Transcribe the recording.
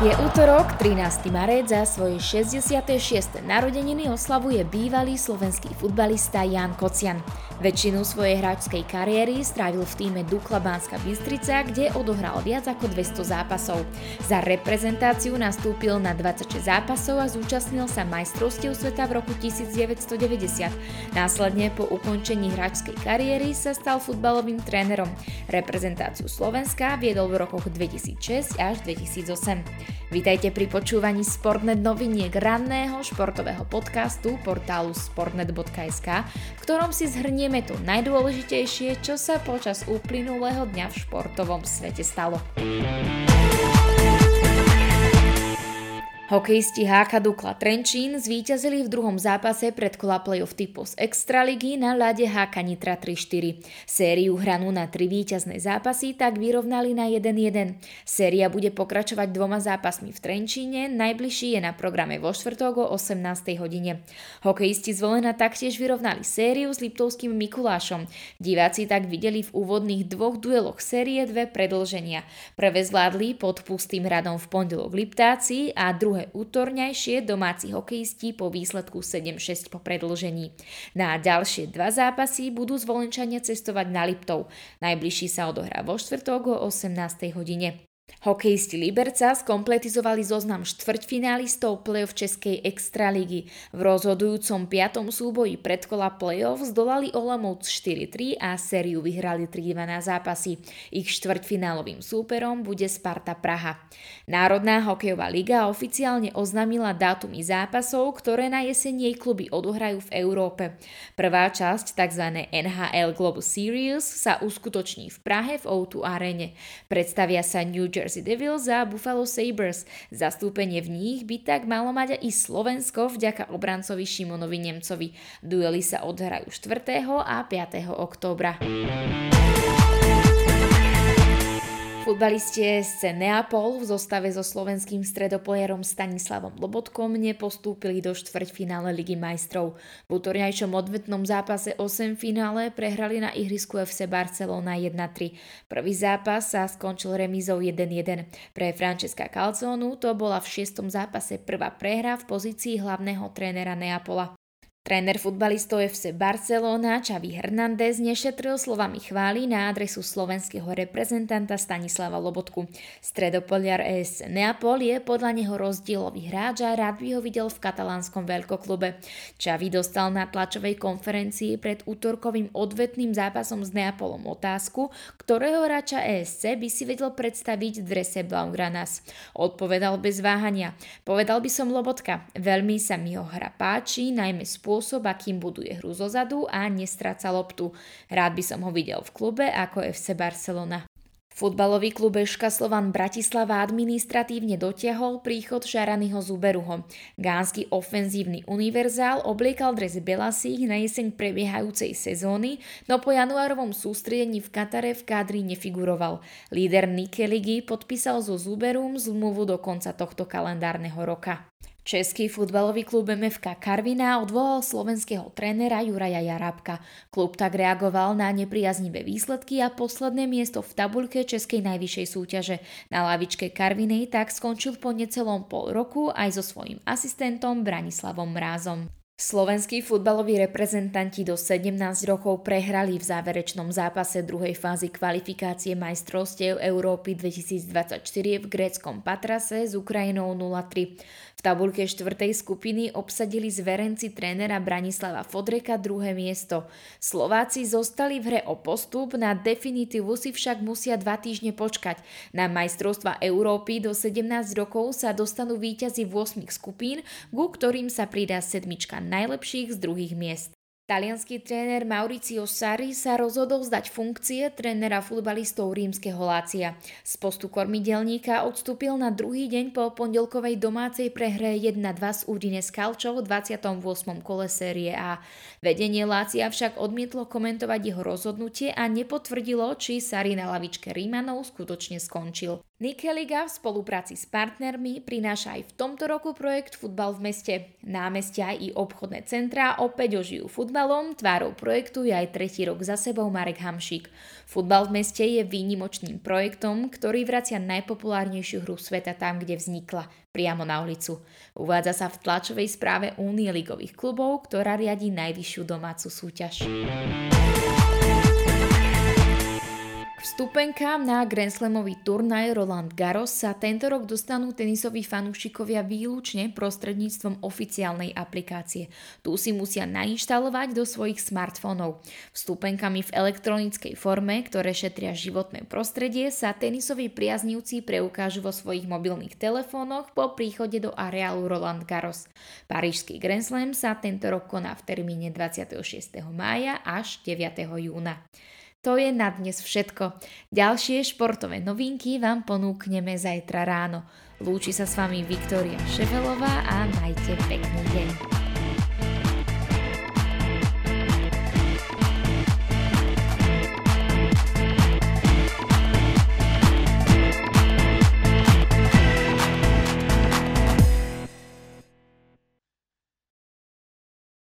Je útorok, 13. marec, a svoje 66. narodeniny oslavuje bývalý slovenský futbalista Ján Kocian. Väčšinu svojej hráčskej kariéry strávil v tíme Dukla Banská Bystrica, kde odohral viac ako 200 zápasov. Za reprezentáciu nastúpil na 26 zápasov a zúčastnil sa majstrovstiev sveta v roku 1990. Následne po ukončení hráčskej kariéry sa stal futbalovým trénerom. Reprezentáciu Slovenska viedol v rokoch 2006 až 2008. Vítajte pri počúvaní Sportnet noviniek, ranného športového podcastu portálu sportnet.sk, v ktorom si zhrnieme to najdôležitejšie, čo sa počas uplynulého dňa v športovom svete stalo. Hokejisti HK Dukla Trenčín zvíťazili v druhom zápase predkola play-off typu z Extraligy na ľade HK Nitra 3-4. Sériu hranú na 3 víťazné zápasy tak vyrovnali na 1-1. Séria bude pokračovať 2 zápasmi v Trenčíne, najbližší je na programe vo štvrtok o 18. hodine. Hokejisti z Volena taktiež vyrovnali sériu s Liptovským Mikulášom. Diváci tak videli v úvodných 2 dueloch série 2 predĺženia. Prvé zvládli pod pustým radom v pondelok Liptáci a druhé útorňajšie domáci hokejisti po výsledku 7-6 po predĺžení. Na ďalšie 2 zápasy budú Zvolenčania cestovať na Liptov. Najbližší sa odohrá vo štvrtok o 18. hodine. Hokejisti Liberca skompletizovali zoznam štvrťfinálistov play-off Českej extraligy. V rozhodujúcom 5. súboji predkola play-off zdolali Olomouc 4-3 a sériu vyhrali 3-2 na zápasy. Ich štvrťfinálovým súperom bude Sparta Praha. Národná hokejová liga oficiálne oznámila dátumy zápasov, ktoré na jeseň jej kluby odohrajú v Európe. Prvá časť, tzv. NHL Global Series, sa uskutoční v Prahe v O2 Arene. Predstavia sa New Jersey Devils a Buffalo Sabres. Zastúpenie v nich by tak malo mať i Slovensko vďaka obrancovi Šimonovi Nemcovi. Duely sa odhrajú 4. a 5. októbra. Futbalisti SC Neapol v zostave so slovenským stredopoliarom Stanislavom Lobotkom nepostúpili do štvrťfinále Ligy majstrov. V utorňajšom odvetnom zápase 8 finále prehrali na ihrisku FC Barcelona 1-3. Prvý zápas sa skončil remízou 1-1. Pre Francesca Calzonu to bola v 6. zápase prvá prehra v pozícii hlavného trénera Neapola. Tréner futbalistov FC Barcelona Xavi Hernández nešetril slovami chvály na adresu slovenského reprezentanta Stanislava Lobotku. Stredopoliar ES Neapol je podľa neho rozdielový hráč a rád by ho videl v katalánskom veľkoklube. Xavi dostal na tlačovej konferencii pred útorkovým odvetným zápasom s Neapolom otázku, ktorého hráča ESC by si vedel predstaviť v drese Blaugranas. Odpovedal bez váhania: "Povedal by som Lobotka, veľmi sa mi ho hra páči, najmä spôsob, akým buduje hru zozadu a nestráca loptu. Rád by som ho videl v klube ako FC Barcelona." Futbalový klub Eška Slovan Bratislava administratívne dotiahol príchod Šaranyho Zuberuho. Gánsky ofenzívny univerzál obliekal dres Belasích na jeseň prebiehajúcej sezóny, no po januárovom sústredení v Katare v kádri nefiguroval. Líder Nike ligy podpísal so Zuberum zmluvu do konca tohto kalendárneho roka. Český futbalový klub MFK Karviná odvolal slovenského trénera Juraja Jarábka. Klub tak reagoval na nepriaznivé výsledky a posledné miesto v tabuľke českej najvyššej súťaže. Na lavičke Karvinej tak skončil po necelom pol roku aj so svojím asistentom Branislavom Mrázom. Slovenskí futbaloví reprezentanti do 17 rokov prehrali v záverečnom zápase druhej fázy kvalifikácie majstrovstiev Európy 2024 v gréckom Patrase s Ukrajinou 0-3. V tabuľke 4. skupiny obsadili zverenci trénera Branislava Fodreka druhé miesto. Slováci zostali v hre o postup, na definitívu si však musia 2 týždne počkať. Na majstrovstvá Európy do 17 rokov sa dostanú víťazi 8 skupín, ku ktorým sa pridá 7 najlepších z druhých miest. Taliansky tréner Mauricio Sarri sa rozhodol vzdať funkcie trénera futbalistov rímskeho Lácia. Z postu kormidelníka odstúpil na druhý deň po pondelkovej domácej prehre 1-2 z Udinese Calcio v 28. kole série A. Vedenie Lácia však odmietlo komentovať jeho rozhodnutie a nepotvrdilo, či Sarri na lavičke Rímanov skutočne skončil. Nike Liga v spolupráci s partnermi prináša aj v tomto roku projekt Futbal v meste. Námestia i obchodné centrá opäť ožijú futbalom, tvárou projektu je aj tretí rok za sebou Marek Hamšík. Futbal v meste je výnimočným projektom, ktorý vracia najpopulárnejšiu hru sveta tam, kde vznikla, priamo na ulicu. Uvádza sa v tlačovej správe Únie ligových klubov, ktorá riadi najvyššiu domácu súťaž. Vstupenkám na Grand Slamový turnaj Roland Garros sa tento rok dostanú tenisoví fanúšikovia výlučne prostredníctvom oficiálnej aplikácie. Tu si musia nainštalovať do svojich smartfónov. Vstupenkami v elektronickej forme, ktoré šetria životné prostredie, sa tenisoví priaznivci preukážu vo svojich mobilných telefónoch po príchode do areálu Roland Garros. Parížský Grand Slam sa tento rok koná v termíne 26. mája až 9. júna. To je na dnes všetko. Ďalšie športové novinky vám ponúkneme zajtra ráno. Lúči sa s vami Viktória Ševelová a majte pekný deň.